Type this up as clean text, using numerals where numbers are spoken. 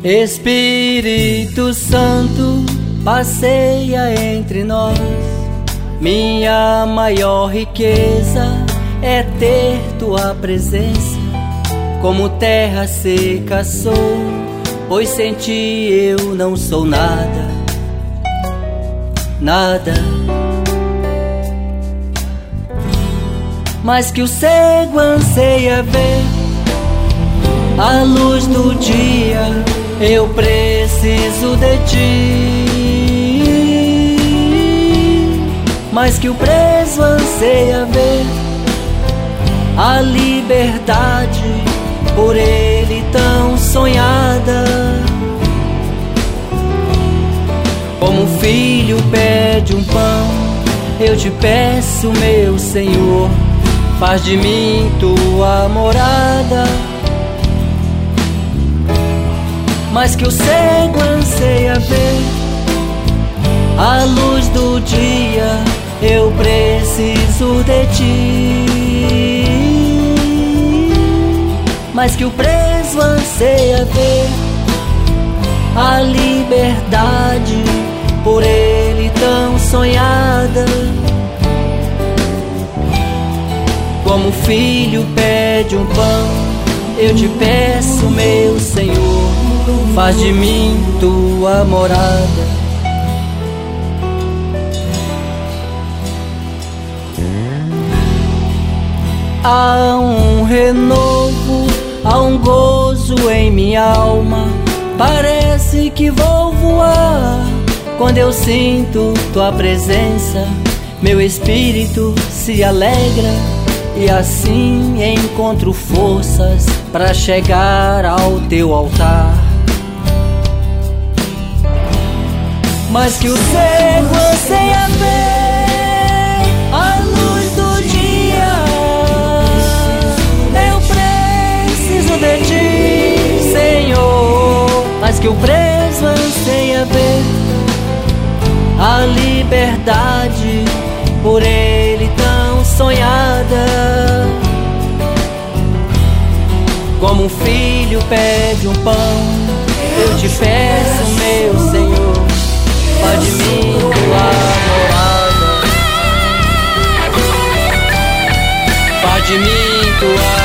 Espírito Santo, passeia entre nós. Minha maior riqueza é ter tua presença. Como terra seca sou, pois sem ti eu não sou nada, nada. Mas que o cego anseia ver a luz do dia, eu preciso de ti. Mas que o preso anseia ver a liberdade, por ele tão sonhada. Como um filho pede um pão, eu te peço, meu Senhor, faz de mim tua morada. Mas que o cego anseia ver a luz do dia, eu preciso de ti. Mas que o preso anseia ver a liberdade, por ele tão sonhada. Como o filho pede um pão, eu te peço, meu Senhor, faz de mim tua morada. Há um renovo, há um gozo em minha alma. Parece que vou voar quando eu sinto tua presença. Meu espírito se alegra e assim encontro forças para chegar ao teu altar. Mas que o cego anseia ver a luz do dia, eu preciso de ti, Senhor. Mas que o preso anseia ver a liberdade, por ele tão sonhada. Como um filho pede um pão, eu te peço, meu Senhor, faz de mim tua morada. Faz de mim tua